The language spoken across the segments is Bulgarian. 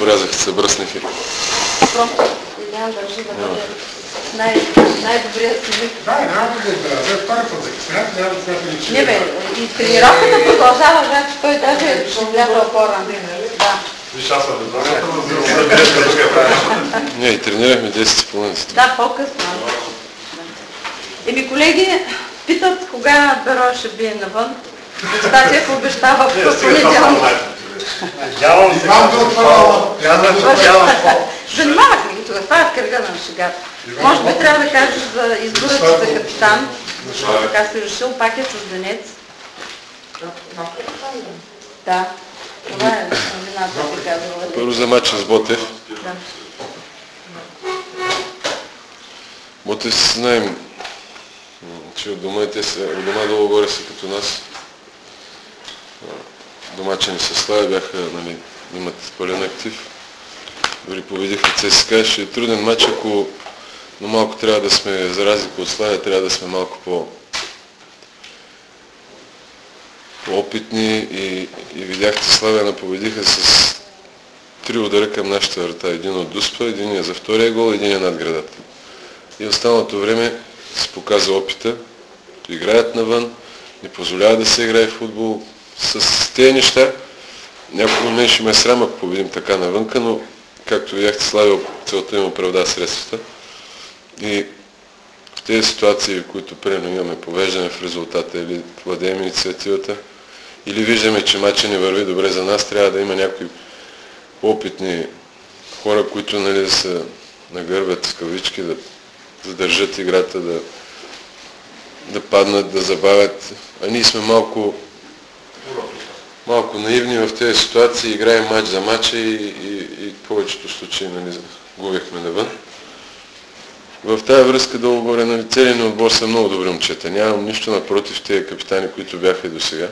порязах се бръсних и... Просто Илян държи да бъде най-добрият си вид. Да, няма да е втори път за къснят, няма да смята личи. Не бе, и тренировката продължава, значи той даже е влязъл по-рано. Да. Виж, аз съм да Не, и тренирахме 10:30. Да, по-късно. Еми, питат кога Берой ще бие навън. Статия пообещава в понеделник. Дявол си вам това. Занимавахме ги тогава, това е в кръга на шегата. Може би трябва да кажеш за избора си за капитан, защото така си решил, пак е чужденец. Да, това е новината, се казва. Първо за матча с Ботев. Да. Ботев знаем, че от дома долу горе са като нас. Домачени със Славя бяха, нали, имат пълен актив. Дори победиха ЦСКА. Ще е труден матч, ако но малко трябва да сме, за разлика от Славя, трябва да сме малко по-опитни и видяхте Славя победиха с 3 удара към нашата врата. Един от Дуспа, един е за втория гол, един е над градата. И останалото време се показа опита, играят навън, не позволява да се играе в футбол. С тези неща някой мен ще ме срам, ако победим така навънка, но както видяхте, Славя целта им оправда средствата. И в тези ситуации, в които примерно имаме повеждане в резултата или владеем инициативата, или виждаме, че матчът не върви добре за нас, трябва да има някои опитни хора, които, нали, да се нагърбят в кавички, да задържат играта, да паднат, да забавят. А ние сме малко наивни в тези ситуации, играем матч за матча и в повечето случаи, нали, губихме навън. В тази връзка долу-горе, нали, целият ни отбор са много добри момчета. Нямам нищо напротив тези капитани, които бяха и досега.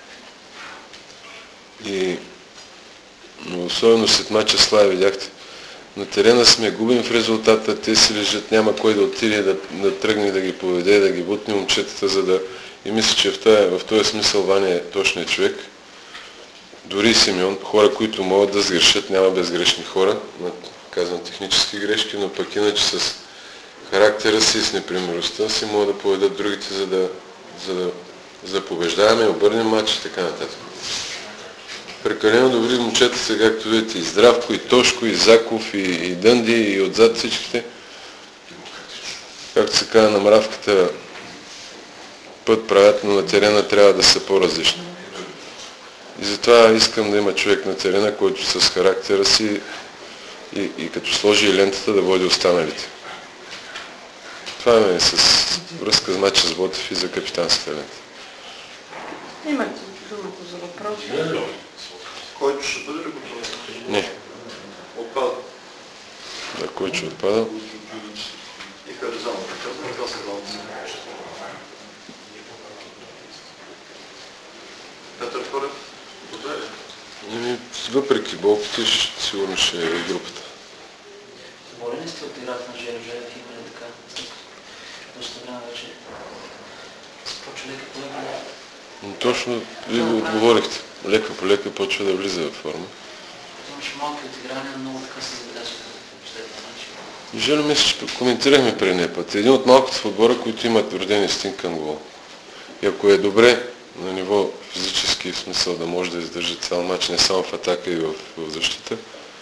Но особено след мача Славя видяхте. На терена сме, губим в резултата, те си лежат, няма кой да отиде, да тръгне, да ги поведе, да ги бутне момчетата, за да... И мисля, че в този смисъл Ваня е точният човек. Дори и Симеон, хора, които могат да сгрешат, няма безгрешни хора, казвам технически грешки, но пък иначе с характера си и с непримиростта си могат да поведат другите, за да побеждаваме, обърнем матч и така нататък. Прекалено добри момчета са, както видите, и Здравко, и Тошко, и Заков, и Дънди, и отзад всичките. Както се казва на мравката, път правят, но на терена трябва да са по-различни. И затова искам да има човек на терена, който с характера си и като сложи лентата да води останалите. Това е с връзка с мача с Ботев и за капитанската лента. Имате думата за въпрос? Който ще бъде ли готов? Не. Отпада. Да, кой ще отпада? И Харизанов, това са главата. Петър Колев, готов ли? Въпреки болките, сигурно ще е в групата. Доволен ли сте от играта на Жельо Желев и имали така? Доста време вече почва лека по лека. Точно вие го отговорихте. Лека по лека почва да влиза в форма. Имаше малки отиграния, но много така се забелязаха в последния начин. Жело, мисля, че коментирахме предния път. Един от малкото в отбора, които имат роден инстинкт към гол. И ако е добре на ниво физически, в смисъл да може да издържи цял матч, не само в атака и в защита,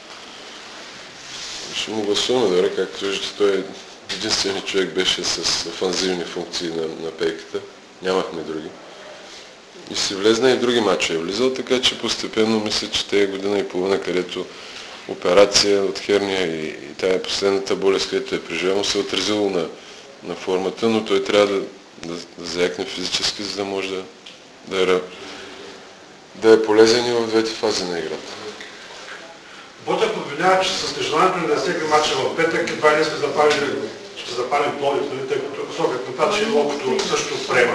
ще му гласуваме добре, както виждате, той единственият човек беше с офанзивни функции на пейката. Нямахме други. И си влезна и други матча е влизал, така че постепенно мисля, че тези година и половина, където операция от херния и тая последната болест, където е преживяно, се е отразило на формата, но той трябва да заякне физически, за да може да е полезен и в двете фази на играта. Ботев обвинява, че с нежеланието ни да всеки матч в петък едва не сме запалили, ще запалим Пловдив, тъй като сокът на това, че Локото също приема.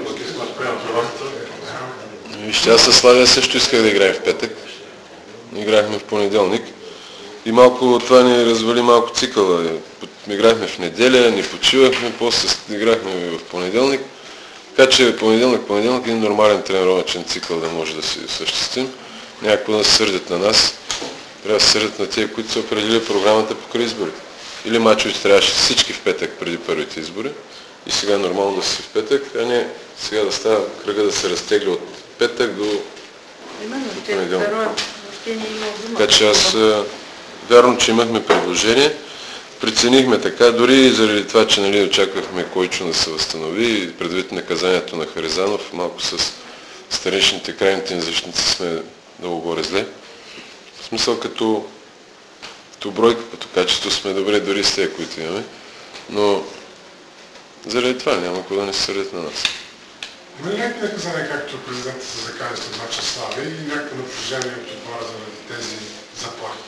Вижте, аз със Славия също исках да играем в петък. Играхме в понеделник. И малко това ни развали малко цикъла. Играхме в неделя, не почивахме, после играхме в понеделник. Така че понеделник един нормален тренировъчен цикъл да може да си осъществим. Някакво да се сърдят на нас. трябва да се съдят на тия, които са определили програмата покрай изборите. Или мачовете трябваше всички в петък преди първите избори и сега е нормално да си в петък, а не сега да става кръга да се разтегля от петък до понеделник. Така че аз вярно, че имахме предложение, преценихме така, дори и заради това, че нали, очаквахме Койчо да се възстанови и предвид наказанието на Харизанов, малко с старешните крайните ни защитници сме много горе зле. В смисъл като бройка, като качество сме добре дори с тези, които имаме, но заради това няма какво да не се сърдят на нас. Има ли някакви наказания, както президентът се закани след мача Слави и някакво напрежение от отбора заради тези заплахи?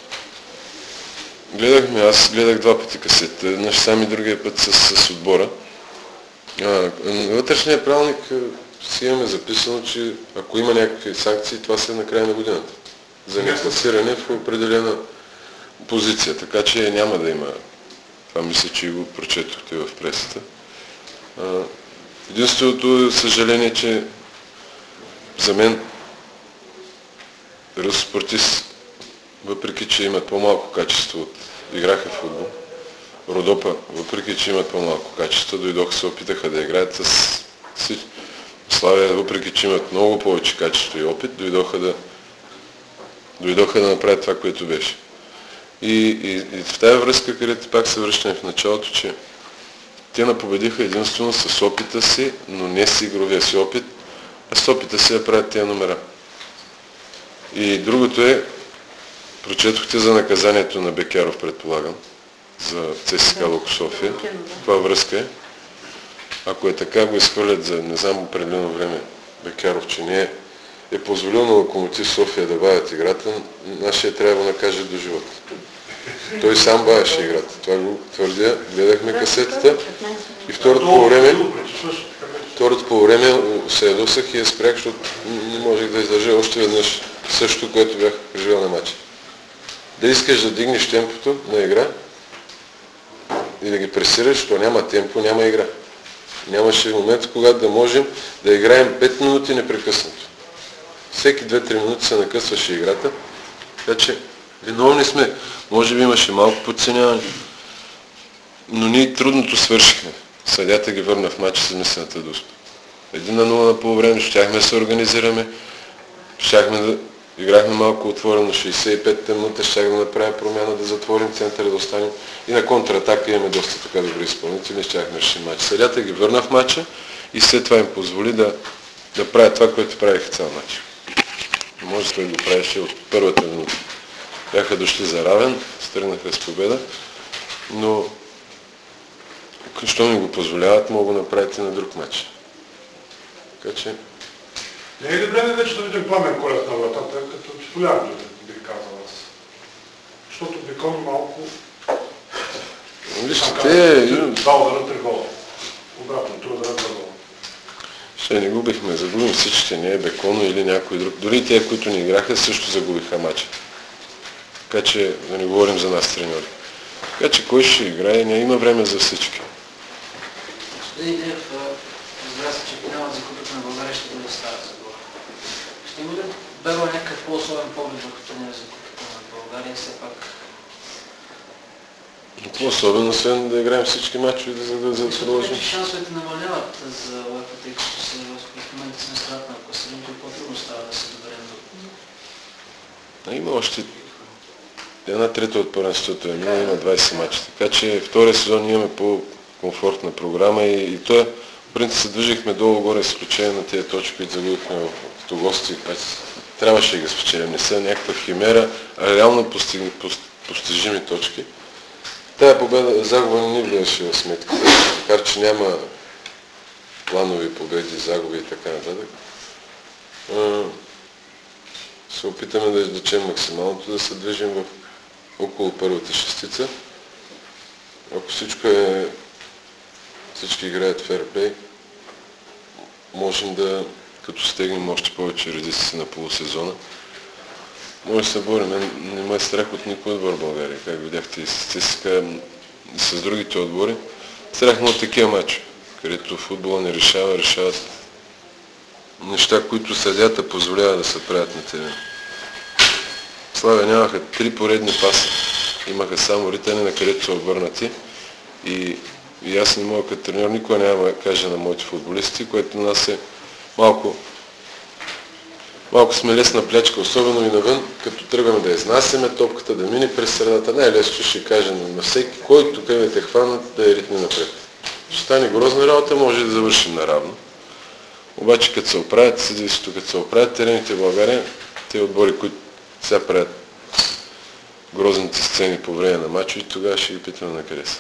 Аз гледах 2 пъти касетите, веднъж сам и другия път с отбора. Вътрешния правилник си имаме записано, че ако има някакви санкции, това са на края на годината. За некласиране в определена позиция, така че няма да има. Това мисля, че го прочетохте в пресата. Единственото съжаление, че за мен спортист, въпреки че имат по-малко качество от играха в футбол, Родопа, въпреки че имат по-малко качество, дойдоха се опитаха да играят с Славия, въпреки че имат много повече качество и опит, дойдоха да направят това, което беше. И в тази връзка, където пак се връщаме в началото, че те напобедиха единствено с опита си, но не с игровия си опит, а с опита си да правят тези номера. И другото е, прочетохте за наказанието на Бекяров, предполагам, за ЦСКА Локо София. Това връзка е. Ако е така, го изхвърлят за не знам определено време Бекяров, че не е позволил на Локомотив София да бавят играта, нашия трябва да го накаже до живота. Той сам бавеше играта. Това го твърдя. Гледахме касетата и второто по време се ядосах и я спрях, защото не можех да издържа още веднъж същото, което бях преживял на матча. Да искаш да дигнеш темпото на игра и да ги пресираш, то няма темпо, няма игра. Нямаше момент, когато да можем да играем 5 минути непрекъснато. Всеки 2-3 минути се накъсваше играта, така че виновни сме. Може би имаше малко подценяване, но ние трудното свършихме. Съдята ги върна в матча с мислената дуспа. 1-0 на полувреме, щяхме да се организираме, играхме малко отворено, 65-та минута, щях да направя промяна, да затворим центъра, да останем. И на контратака имаме доста така добри изпълнители, щяхме да решим матча. Съдята ги върна в матча и след това им позволи да правят това, което правиха цял матч. Може той го правеше от първата минута. Бяха дошли за равен, стръгнаха с победа, но що ми го позволяват, мога да направите на друг матч. Така че... Не е ли време вече да видим Пламен Колев на вратата, като титуляр, бих казал аз? Защото Бекон малко... Вижте, те... Два удара, 3 гола. Обратно, 3 удара, 2 гола. Ще не губихме, загубим всички, не е Беконо или някой друг. Дори те, които ни играха, също загубиха матча. Така че да не говорим за нас треньори. Така че кой ще играе, не има време за всички. Господин Идеев, разбира се, че финалът за Купата на България ще бъде Стара Загора. Ще има ли Беро някакъв по-особен поглед върху тренера за Купата на България, все пак? По-особено, освен да играем всички матчове, за да продължим. Шансовете намаляват за УЕФА, тъй като в момента сме страната на класирането и по-трудно става да се доберем до... Има още 1/3 от първенството е минало, има 20 мача. Така че втория сезон имаме по-комфортна програма и той, в принцип, се движихме долу-горе с изключение на тези точки, които загубихме като гости. Трябваше да ги спечелим. Не са някаква химера, а реално постижими точки. Тая победа, загуба не ни влияше в сметка, макар че няма планови победи, загуби и така нататък. Се опитаме да издачем максималното, да се движим в около първата шестица. Ако всички играят ферплей, можем да, като стегнем още повече редици на полусезона, може да се борим. Не ме е страх от никой отбор в България, как видяхте и с ЦСКА, и с другите отбори. Страхме от такива матчи, където футбола не решават неща, които съдята позволява да се правят на терена. Славия нямаха 3 поредни паса. Имаха само ритане, на където са обърнати. И аз не мога като треньор никога няма да кажа на моите футболисти, което на нас е малко сме лесна плячка, особено и навън, като тръгваме да изнасяме топката, да мине през средата. Най-лесно ще кажем на всеки, който къде те хванат, да я ритне напред. Ще стане грозна работа, може да завършим наравно. Обаче като се оправят, съдейството, като се оправят терените в България, те отбори, които сега правят грозните сцени по време на мачове, тогава ще ги питаме на къде са.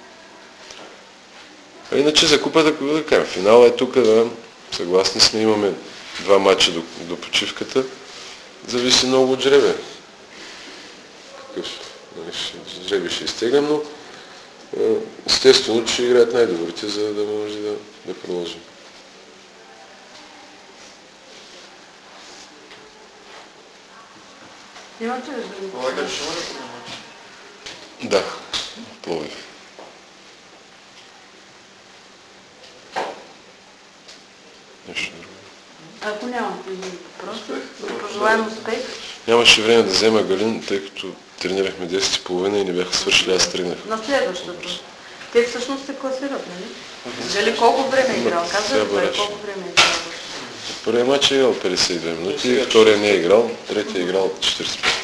А иначе за купата, какво да кажа, финала е тук, да, съгласни сме, имаме 2 мача до почивката, зависи много от жребия. Какъв жребий ще изтеглям, но естествено, че играят най-добрите, за да може да продължим. Имате ли други? Полагаш ли на матч? Да, Пловдив. Нещо друго. Ако нямате други въпроси, да пожелаем успех. Нямаше време да взема Галин, тъй като тренирахме 10:30 и не бяха свършили, аз тръгнах. На следващото. Те всъщност се класират, нали? Дали колко време е играл? Казвате, колко време е играл? Първият матч е играл 52 минути, втория не е играл, третия е играл 45.